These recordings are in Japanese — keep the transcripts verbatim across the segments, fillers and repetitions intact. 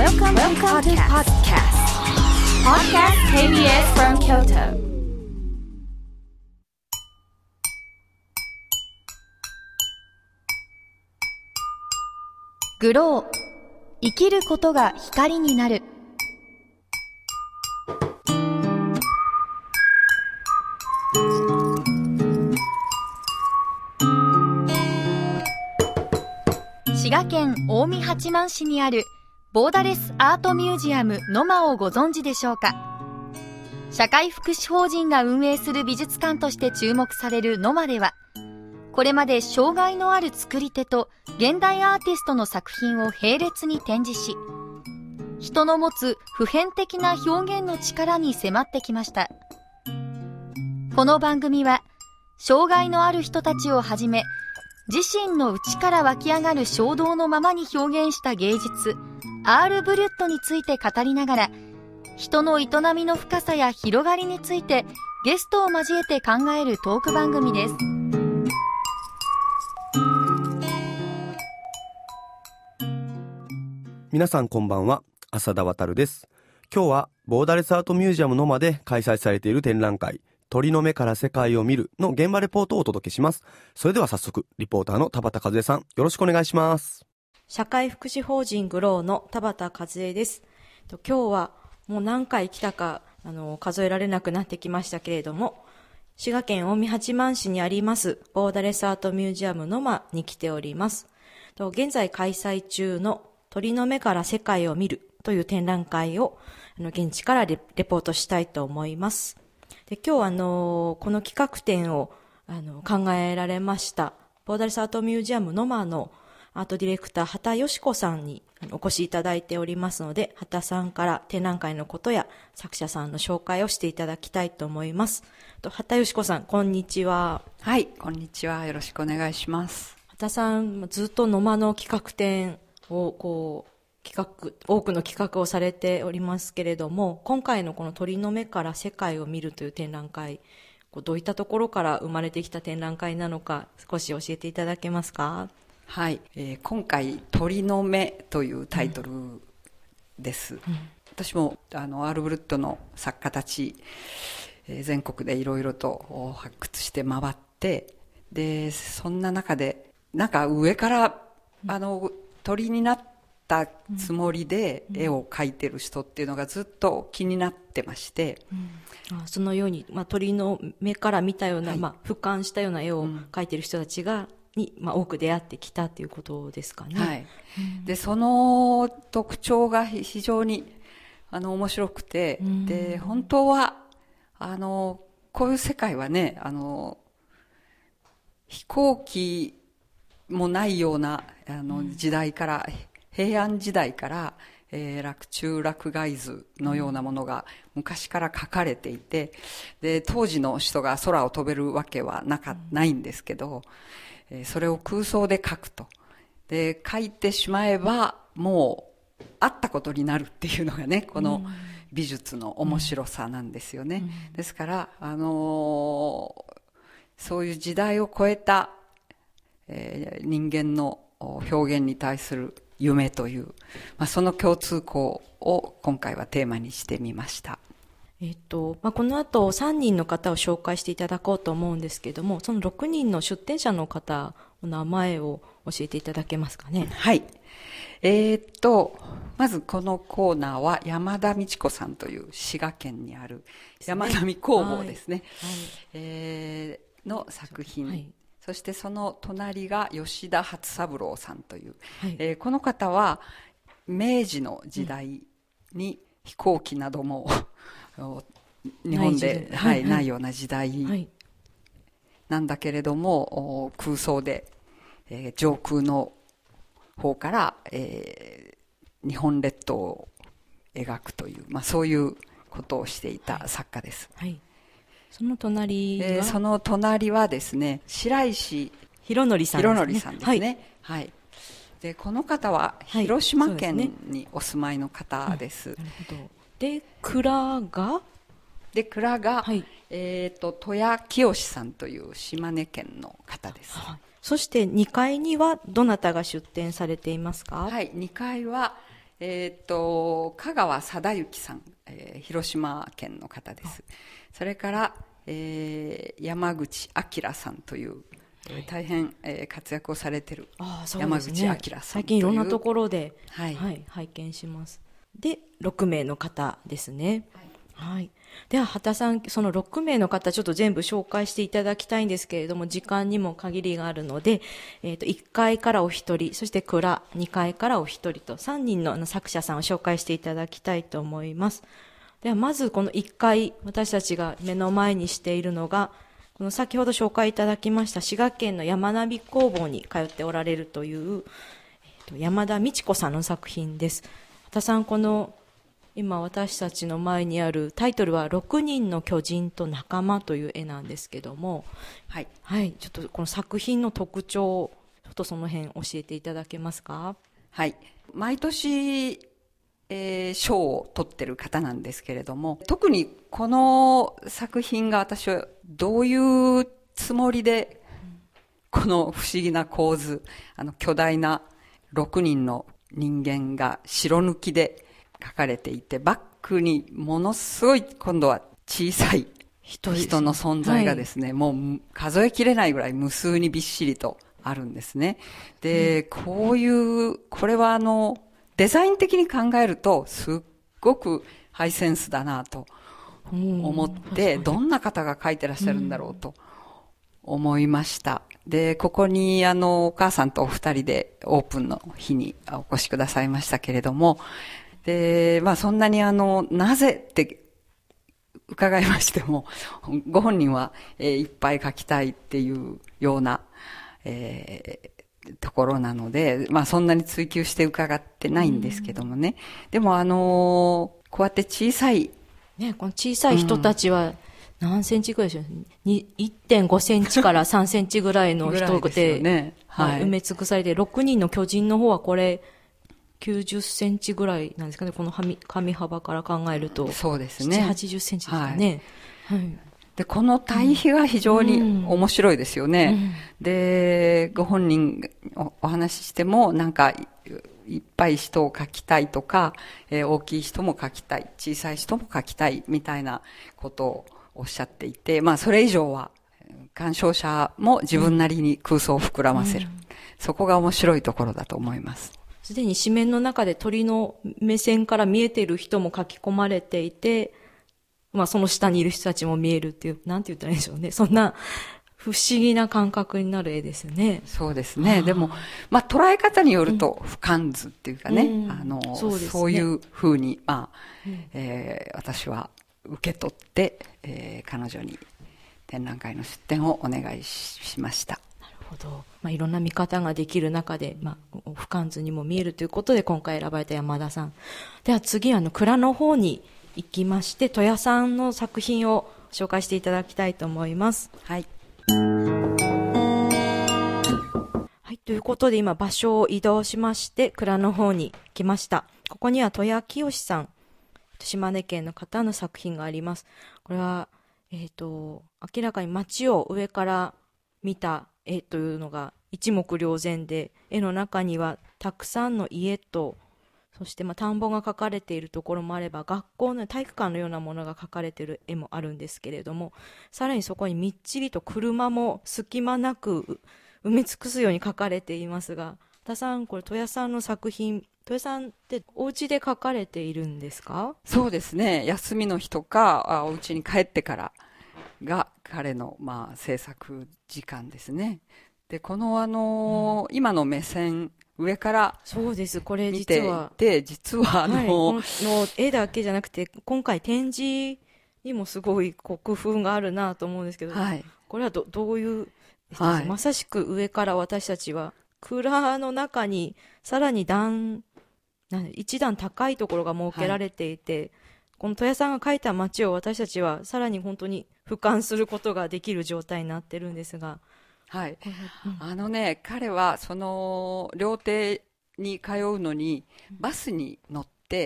Welcome, Welcome to podcast. Podcast ケービーエス from Kyoto. グロー、生きることが光になる。滋賀県近江八幡市にあるボーダレスアートミュージアムノマをご存知でしょうか。社会福祉法人が運営する美術館として注目されるノマでは、これまで障害のある作り手と現代アーティストの作品を並列に展示し、人の持つ普遍的な表現の力に迫ってきました。この番組は障害のある人たちをはじめ、自身の内から湧き上がる衝動のままに表現した芸術アール・ブリュットについて語りながら、人の営みの深さや広がりについてゲストを交えて考えるトーク番組です。 皆さんこんばんは、浅田渉です。今日はボーダレスアートミュージアムノマで開催されている展覧会、鳥の目から世界を見るの現場レポートをお届けします。それでは早速、リポーターの田畑和恵さん、よろしくお願いします。 社会福祉法人グローの田畑和恵です。今日はもう何回来たかあの数えられなくなってきましたけれども、滋賀県近江八幡市にありますボーダレスアートミュージアムノマに来ております。現在開催中の鳥の目から世界を見るという展覧会をあの現地から レ, レポートしたいと思います。で今日あのこの企画展をあの考えられましたボーダレスアートミュージアムノマのアートディレクター畑よし子さんにお越しいただいておりますので、畑さんから展覧会のことや作者さんの紹介をしていただきたいと思います。畑よし子さん、こんにちは。 はい、こんにちは。よろしくお願いします。 畑さん、ずっとノマの企画展をこう企画多くの企画をされておりますけれども、今回のこの鳥の目から世界を見るという展覧会、どういったところから生まれてきた展覧会なのか少し教えていただけますか。 はい、えー、今回鳥の目というタイトルです、うんうん、私もあのアール・ブルットの作家たち、えー、全国でいろいろと発掘して回って、でそんな中でなんか上からあの鳥になったつもりで絵を描いてる人っていうのがずっと気になってまして、 うん、あそのように、まあ、鳥の目から見たような、はい、まあ、俯瞰したような絵を描いてる人たちが、に、まあ、多く出会ってきたということですかね。 はい、うん、でその特徴が非常にあの面白くて、うん、で本当はあのこういう世界はね、あの飛行機もないようなあの時代から、うん、平安時代から、えー、洛中洛外図のようなものが昔から書かれていて、で当時の人が空を飛べるわけはなか、ないんですけど、それを空想で書くと。で、書いてしまえば、もう、あったことになるっていうのがね、この美術の面白さなんですよね。うんうん、ですから、あのー、そういう時代を超えた、えー、人間の表現に対する夢という、まあ、その共通項を今回はテーマにしてみました。 えっとまあ、この後さんにんの方を紹介していただこうと思うんですけども、そのろくにんの出展者の方の名前を教えていただけますかね。 はい。えー、っと、まずこのコーナーは山田美智子さんという滋賀県にある山並工房ですね。はいはい、えー、の作品。はい、そしてその隣が吉田初三郎さんという、はい、えー、この方は明治の時代に飛行機なども、日本で、はい、ないような時代なんだけれども、空想で、えー、上空の方から、えー、日本列島を描くという、まあ、そういうことをしていた作家です。はいはい、 その隣は、 えー、その隣はですね、白石弘則さんですね。 弘則さんですね。はい。はい、でこの方は広島県にお住まいの方です。はい、なるほど。 で蔵がで蔵が、はい、えー、と戸谷清さんという島根県の方です。はい、 そしてにかいにはどなたが出展されていますか。 はい、にかいは、 えっと、香川貞之さん、えー、広島県の方です。それから、えー、山口明さんという、えー、大変、えー、活躍をされている山口明さんという、 最近いろんなところで、はいはい、拝見します。で、ろくめいの方ですね。はい。はい、では、畑さん、そのろくめいの方、ちょっと全部紹介していただきたいんですけれども、時間にも限りがあるので、えっと、いっかいからお一人、そして蔵、にかいからお一人と、さんにんの作者さんを紹介していただきたいと思います。では、まずこのいっかい、私たちが目の前にしているのが、この先ほど紹介いただきました、滋賀県の山並工房に通っておられるという、えっと、山田美智子さんの作品です。畑さん、この、今私たちの前にあるタイトルはろくにんの巨人と仲間という絵なんですけども、はい、はい、ちょっとこの作品の特徴をちょっとその辺教えていただけますか？ はい、毎年、えー、賞を取ってる方なんですけれども、特にこの作品が私はどういうつもりで、この不思議な構図、あの巨大なろくにんの人間が白抜きで書かれていて、バックにものすごい今度は小さい人の存在がですね、はい、もう数えきれないぐらい無数にびっしりとあるんですね。で、うん、こういう、これはあの、デザイン的に考えるとすっごくハイセンスだなと思って、うん、どんな方が描いてらっしゃるんだろうと思いました。で、ここにあの、お母さんとお二人でオープンの日にお越しくださいましたけれども、で、まあそんなにあの、なぜって伺いましても、ご本人は、えー、いっぱい書きたいっていうような、えー、ところなので、まあそんなに追求して伺ってないんですけどもね。でもあのー、こうやって小さい。 ね、この小さい人たちは何センチぐらいでしょう、いってんごセンチからさんセンチぐらいの人で、ね、はい、埋め尽くされて、ろくにんの巨人の方はこれ、きゅうじゅっセンチぐらいなんですかね、この紙幅から考えると。 そうですね。 ななじゅう、はちじゅっセンチですかね。はい。はい、 で、この対比が非常に面白いですよね。うん、で、ご本人お、お話ししても、なんか、いっぱい人を描きたいとか、えー、大きい人も描きたい、小さい人も描きたい、みたいなことをおっしゃっていて、まあ、それ以上は、鑑賞者も自分なりに空想を膨らませる。うん、そこが面白いところだと思います。 すでに紙面の中で鳥の目線から見えている人も書き込まれていて、まあその下にいる人たちも見えるっていう、なんて言ったらいいんでしょうね。そんな不思議な感覚になる絵ですね。 そうですね。でも、まあ捉え方によると不完図っていうかね、うん、あの、そうですね、そういう風に、まあ、うん、えー、私は受け取って、えー、彼女に展覧会の出展をお願いしました。 なるほど。まあ、いろんな見方ができる中で、まあ、不完図にも見えるということで、今回選ばれた山田さん。では次、あの、蔵の方に行きまして、戸谷さんの作品を紹介していただきたいと思います。 はい。 はい、ということで、今、場所を移動しまして、蔵の方に来ました。ここには戸谷清さん、島根県の方の作品があります。これは、えっと、明らかに街を上から見た絵というのが一目瞭然で、絵の中にはたくさんの家と、そしてまあ田んぼが描かれているところもあれば、学校の体育館のようなものが描かれている絵もあるんですけれども、さらにそこにみっちりと車も隙間なく埋め尽くすように描かれていますが、田さん、これ戸谷さんの作品、戸谷さんってお家で描かれているんですか？ そうですね。休みの日とか、あお家に帰ってからが彼のまあ制作時間ですね。で、このあのーうん、今の目線、上からそうです。これ実は。で、実はあのー、はい、 この絵だけじゃなくて、今回展示にもすごい工夫があるなと思うんですけど、はい、これは ど, どういう、はい、まさしく上から私たちは、蔵の中にさらに段、一段高いところが設けられていて、はい、この戸谷さんが描いた街を私たちはさらに本当に俯瞰することができる状態になってるんですが、 はい、うん、あのね、彼はその料亭に通うのにバスに乗って、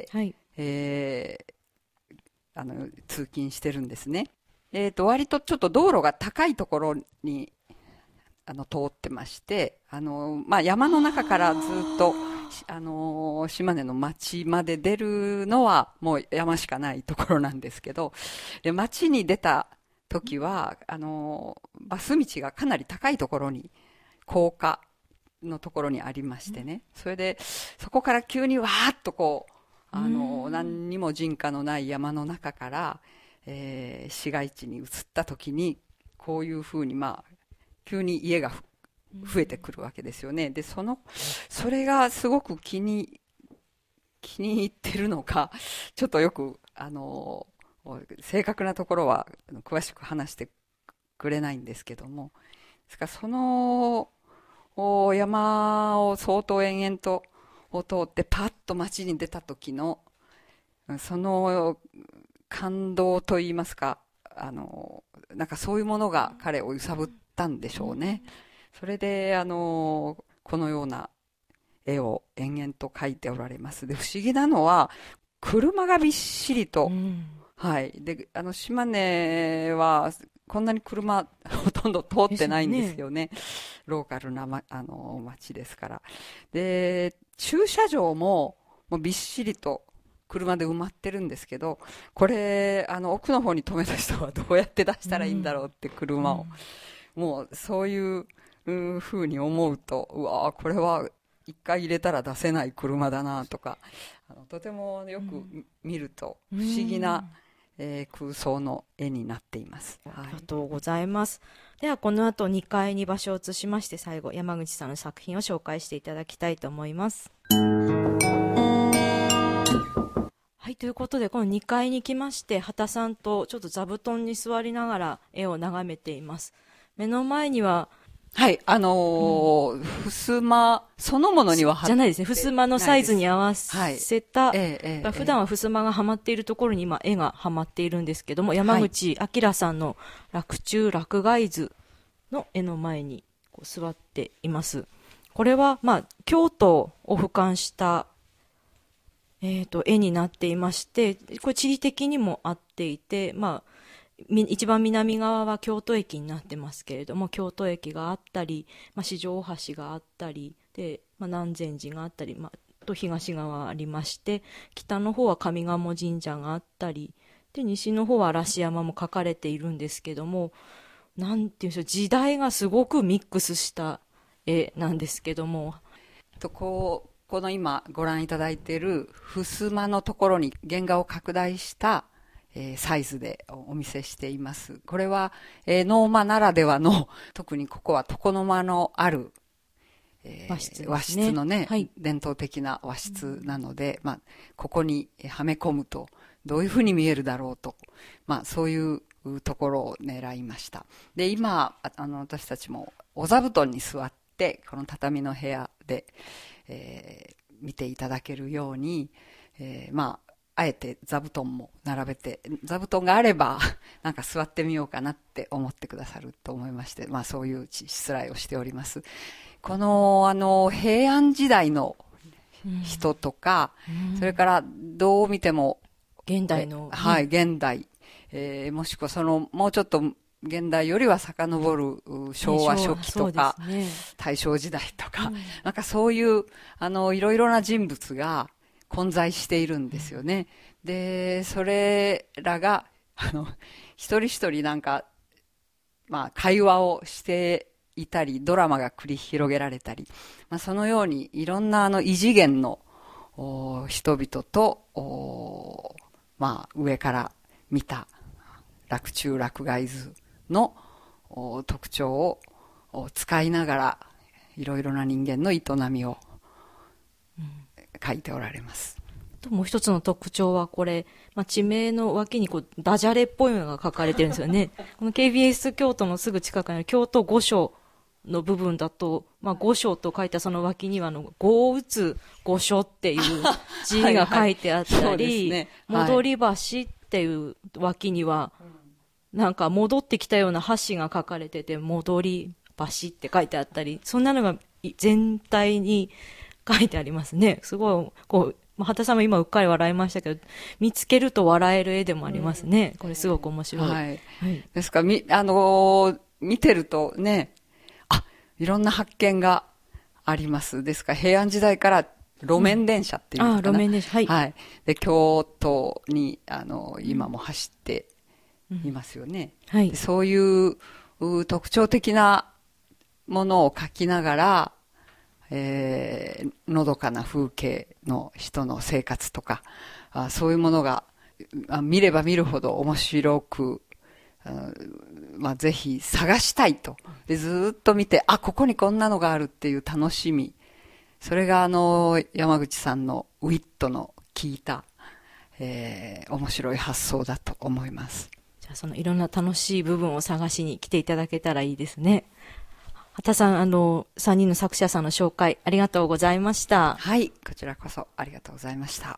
はい、えー、あの通勤してるんですね。えーと、割とちょっと道路が高いところにあの通ってまして、あの、まあ、山の中からずっとあのー、島根の町まで出るのはもう山しかないところなんですけど、で、町に出た時は、あのー、バス道がかなり高いところに、高架のところにありましてね、それで、そこから急にわーっとこう、あのー、何にも人家のない山の中から、えー、市街地に移った時に、こういうふうに、まあ、急に家が増えてくるわけですよね。で、その、それがすごく気に、気に入ってるのか、ちょっとよく、あの、正確なところは詳しく話してくれないんですけども、ですからその山を相当延々と通ってパッと街に出た時の、その感動といいますか、あの、なんかそういうものが彼を揺さぶったんでしょうね。それで、あの、このような絵を延々と描いておられます。で、不思議なのは、車がびっしりと、うん、はい。で、あの、島根は、こんなに車、ほとんど通ってないんですよね。ね、ローカルな、ま、あの、街ですから。で、駐車場も、もうびっしりと、車で埋まってるんですけど、これ、あの、奥の方に止めた人はどうやって出したらいいんだろうって車を。うん、もう、そういうふうに思うと、うわぁ、これは一回入れたら出せない車だなとか、あのとてもよく見ると不思議な、うんえー、空想の絵になっています。 ありがとうございます。では、この後にかいに場所を移しまして、最後、山口さんの作品を紹介していただきたいと思います。はい、ということで、このにかいに来まして、畑さんとちょっと座布団に座りながら絵を眺めています。目の前には、 はい、あのーうん、襖そのものにはじゃないですね。襖のサイズに合わせた、はいえええ、普段は襖がはまっているところに今絵がはまっているんですけども、山口明さんの洛中洛外図の絵の前にこう座っています。これは、まあ、京都を俯瞰した、えっと、絵になっていまして、これ地理的にも合っていて、まあ、一番南側は京都駅になってますけれども、京都駅があったり、まあ、四条大橋があったりで、まあ、南禅寺があったり、まあ、と東側ありまして、北の方は上賀茂神社があったりで、西の方は嵐山も描かれているんですけども、なんていうんでしょう、時代がすごくミックスした絵なんですけども、 とこうこの今ご覧いただいている襖のところに原画を拡大したえー、サイズでお見せしています。これは、えー、能間ならではの、特にここは床の間のある、えー、和室ですね、和室のね、はい、伝統的な和室なので、まあ、ここにはめ込むとどういうふうに見えるだろうと、まあ、そういうところを狙いました。で、今、あの、私たちもお座布団に座って、この畳の部屋で、えー、見ていただけるように、えー、まあ、あえて座布団も並べて、座布団があれば、なんか座ってみようかなって思ってくださると思いまして、まあそういうしつらいをしております。この、あの、平安時代の人とか、うん、それからどう見ても、 現代の。 はい、現代。えー、もしくはその、もうちょっと現代よりは遡る昭和初期とか、ね、大正時代とか、うん、なんかそういう、あの、いろいろな人物が、混在しているんですよね。で、それらが、あの、一人一人なんか、まあ、会話をしていたり、ドラマが繰り広げられたり、まあ、そのようにいろんなあの異次元の人々と、まあ、上から見た洛中洛外図の特徴を使いながら、いろいろな人間の営みを、うん書いておられます。 もう一つの特徴はこれ、まあ、地名の脇にこうダジャレっぽいのが書かれてるんですよね。この ケービーエス 京都のすぐ近くにある京都御所の部分だと、まあ、御所と書いたその脇にはあの碁を打つ御所っていう字が書いてあったり、ねはい、戻り橋っていう脇には、なんか戻ってきたような橋が書かれてて、戻り橋って書いてあったり、そんなのが全体に書いてありますね。すごい、こう、まあ、畑さんも今うっかり笑いましたけど、見つけると笑える絵でもありますね。うん、これすごく面白い。はい。 はい、ですから、み、あのー、見てるとね、あ、いろんな発見があります。ですから、平安時代から路面電車っていうのかな、 うん、あ路面電車、はい。 はい。で、京都に、あの、今も走っていますよね。 うん、はい。 でそういう特徴的なものを描きながら、えー、のどかな風景の人の生活とか、あそういうものがあ見れば見るほど面白く、あまあ、ぜひ探したいと。で、ずーっと見て、あ、ここにこんなのがあるっていう楽しみ。それがあの、山口さんのウィットの効いた、えー、面白い発想だと思います。 じゃあそのいろんな楽しい部分を探しに来ていただけたらいいですね。畑さん、あの、さんにんの作者さんの紹介ありがとうございました。 はい、こちらこそありがとうございました。 はい、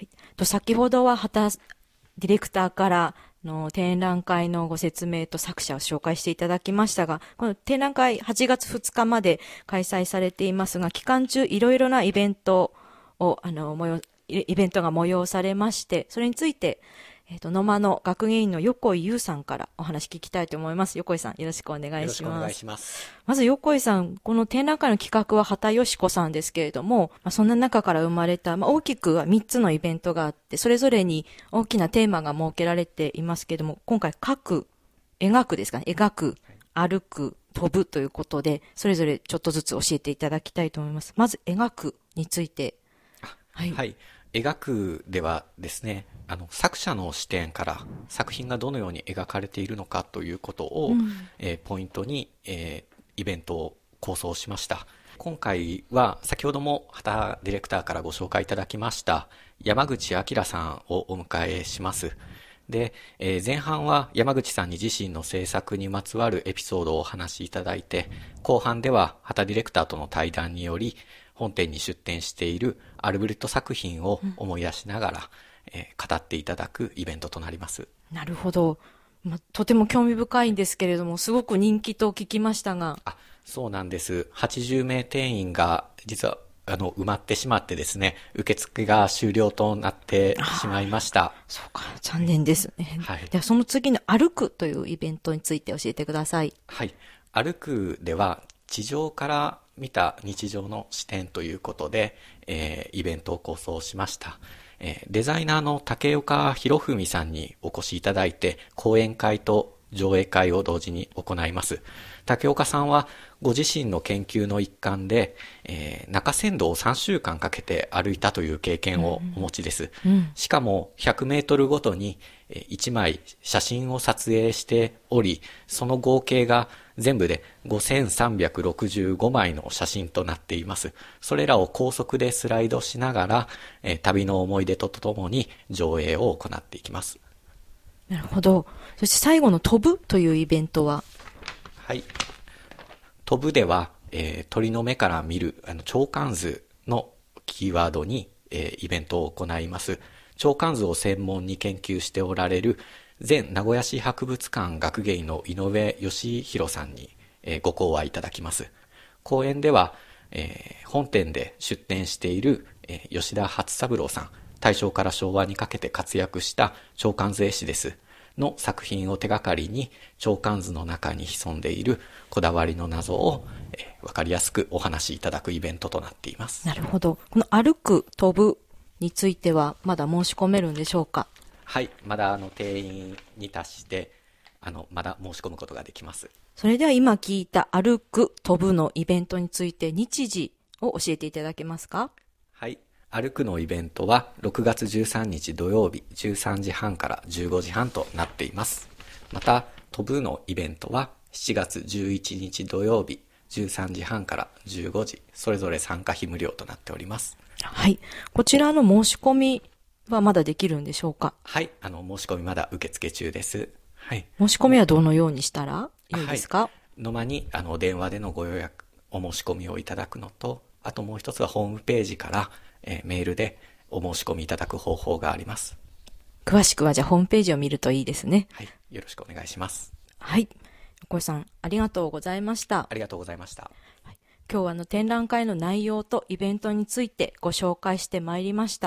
と先ほどは畑ディレクターからの展覧会のご説明と作者を紹介していただきましたが、この展覧会はちがつふつかまで開催されていますが、期間中いろいろなイベントを、あの、催、イベントが催されまして、それについて、えっと、野間の学芸員の横井優さんからお話聞きたいと思います。横井さん、よろしくお願いします。よろしくお願いします。まず横井さん、この展覧会の企画は畑よし子さんですけれども、まあ、そんな中から生まれた、まあ、大きくはみっつのイベントがあって、それぞれに大きなテーマが設けられていますけれども、今回書く、描くですかね、描く、歩く、飛ぶということで、それぞれちょっとずつ教えていただきたいと思います。まず描くについて。 はい。はい描くではですね、あの作者の視点から作品がどのように描かれているのかということを、うん、えー、ポイントに、えー、イベントを構想しました。今回は先ほども畑ディレクターからご紹介いただきました山口明さんをお迎えします。で、えー、前半は山口さんに自身の制作にまつわるエピソードをお話しいただいて、後半では畑ディレクターとの対談により本店に出展しているアルブレット作品を思い出しながら、うんえー、語っていただくイベントとなります。 なるほど、ま、とても興味深いんですけれども、すごく人気と聞きましたが。 あ、そうなんです。はちじゅうめい定員が実はあの埋まってしまってですね、受付が終了となってしまいました。 そうか、残念ですね。はい、ではその次の歩くというイベントについて教えてください。 はい、歩くでは地上から見た日常の視点ということで、えー、イベントを構想しました。えー、デザイナーの竹岡博文さんにお越しいただいて、講演会と上映会を同時に行います。竹岡さんはご自身の研究の一環で、えー、中山道をさんしゅうかんかけて歩いたという経験をお持ちです。うんうん、しかもひゃくメートルごとにいちまい写真を撮影しており、その合計が全部でごせんさんびゃくろくじゅうごまいの写真となっています。それらを高速でスライドしながら、えー、旅の思い出とともに上映を行っていきます。 なるほど。そして最後の飛ぶというイベントは？ はい。飛ぶでは、えー、鳥の目から見るあの鳥観図のキーワードに、えー、イベントを行います。鳥観図を専門に研究しておられる前名古屋市博物館学芸員の井上義弘さんに、えー、ご講話いただきます。講演では、えー、本店で出展している、えー、吉田初三郎さん、大正から昭和にかけて活躍した鳥観図絵師ですの作品を手がかりに、鳥観図の中に潜んでいるこだわりの謎を、えー、分かりやすくお話しいただくイベントとなっています。 なるほど。この歩く、飛ぶについてはまだ申し込めるんでしょうか？ はい、まだあの定員に達してあのまだ申し込むことができます。 それでは今聞いた歩く飛ぶのイベントについて日時を教えていただけますか？ はい、歩くのイベントはろくがつじゅうさんにち土曜日じゅうさんじはんからじゅうごじはんとなっています。また飛ぶのイベントはしちがつじゅういちにち土曜日じゅうさんじはんからじゅうごじ、それぞれ参加費無料となっております。 はい、こちらの申し込みはまだできるんでしょうか？ はい、あの申し込みまだ受付中です。はい。 申し込みはどのようにしたらいいですか？はい、 の間にあの電話でのご予約、お申し込みをいただくのと、あともう一つはホームページから、えー、メールでお申し込みいただく方法があります。 詳しくはじゃあホームページを見るといいですね。 はい、よろしくお願いします。 はい、横井さんありがとうございました。 ありがとうございました。 今日はあの展覧会の内容とイベントについてご紹介してまいりました。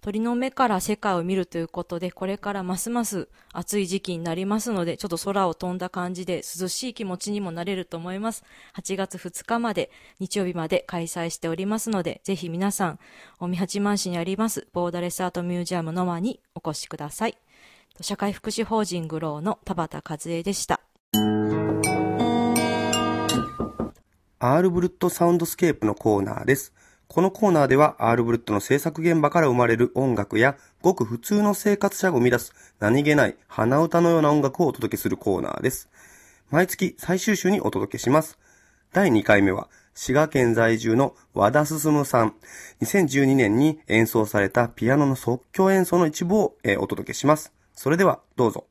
鳥の目から世界を見るということで、これからますます暑い時期になりますので、ちょっと空を飛んだ感じで涼しい気持ちにもなれると思います。はちがつふつかまで、日曜日まで開催しておりますので、ぜひ皆さん、近江八幡市にありますボーダレスアートミュージアムノマにお越しください。社会福祉法人グローの田畑和恵でした。 アールブルットサウンドスケープのコーナーです。このコーナーではアールブルットの制作現場から生まれる音楽やごく普通の生活者が生み出す何気ない鼻歌のような音楽をお届けするコーナーです。毎月最終週にお届けします。だいにかいめは滋賀県在住の和田進さん。にせんじゅうにねんに演奏されたピアノの即興演奏の一部を、えー、お届けします。それではどうぞ。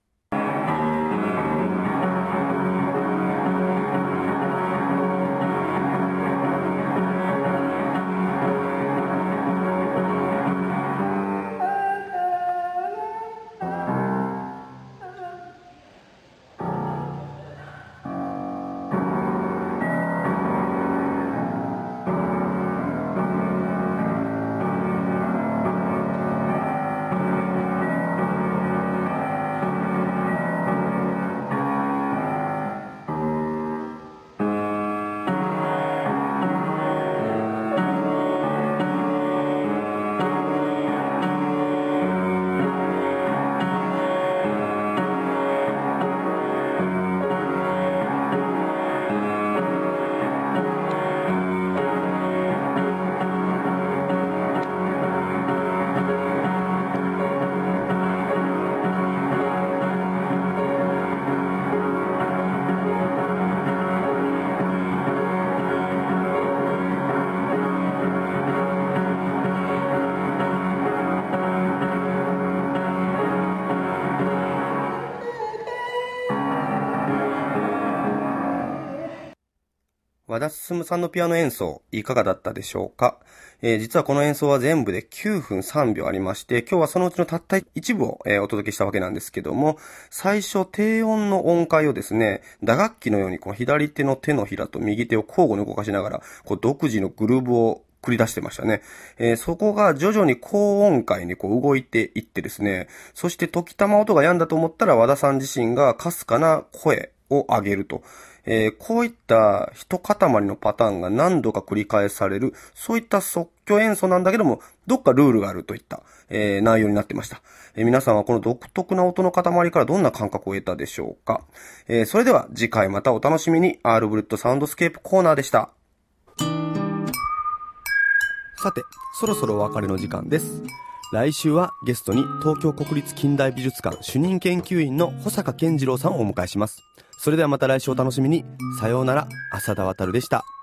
和田進さんのピアノ演奏、いかがだったでしょうか。えー、実はこの演奏は全部できゅうふんさんびょうありまして、今日はそのうちのたった一部を、えー、お届けしたわけなんですけども、最初低音の音階をですね、打楽器のようにこの左手の手のひらと右手を交互に動かしながら、こう独自のグルーブを繰り出してましたね。えー、そこが徐々に高音階にこう動いていってですね、そして時たま音が止んだと思ったら和田さん自身がかすかな声を上げると。えー、こういった一塊のパターンが何度か繰り返される、そういった即興演奏なんだけども、どっかルールがあるといった、えー、内容になってました。えー、皆さんはこの独特な音の塊からどんな感覚を得たでしょうか。えー、それでは次回またお楽しみに。アールブルットサウンドスケープコーナーでした。さて、そろそろお別れの時間です。来週はゲストに東京国立近代美術館主任研究員の保坂健次郎さんをお迎えします。それではまた来週お楽しみに。さようなら、浅田渉でした。